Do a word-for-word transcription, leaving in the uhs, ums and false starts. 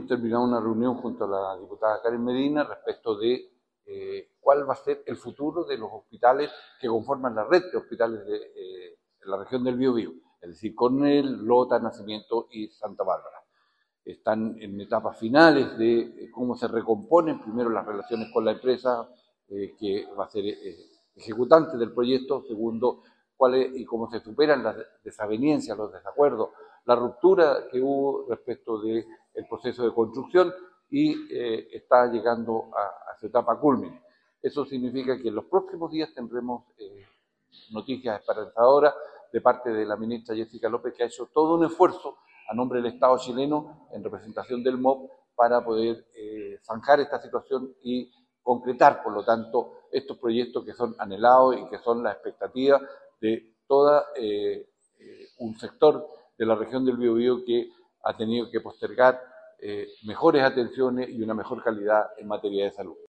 terminado una reunión junto a la diputada Karen Medina respecto de eh, cuál va a ser el futuro de los hospitales que conforman la red de hospitales de, eh, de la región del Biobío, es decir, Coronel, Lota, Nacimiento y Santa Bárbara. Están en etapas finales de eh, cómo se recomponen primero las relaciones con la empresa eh, que va a ser eh, ejecutante del proyecto, segundo, cuál es, y cómo se superan las desavenencias, los desacuerdos, la ruptura que hubo respecto del proceso de construcción y eh, está llegando a, a su etapa cúlmine. Eso significa que en los próximos días tendremos eh, noticias esperanzadoras de parte de la ministra Jessica López, que ha hecho todo un esfuerzo a nombre del Estado chileno en representación del M O B para poder eh, zanjar esta situación y concretar, por lo tanto, estos proyectos que son anhelados y que son la expectativa de todo eh, eh, un sector de la región del Biobío que ha tenido que postergar eh, mejores atenciones y una mejor calidad en materia de salud.